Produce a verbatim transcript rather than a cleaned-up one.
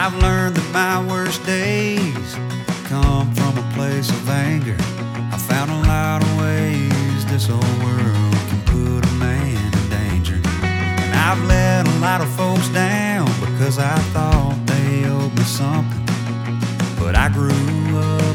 I've learned that my worst days come from a place of anger. I found a lot of ways this old world can put a man in danger. And I've let a lot of folks down because I thought they owed me something. But I grew up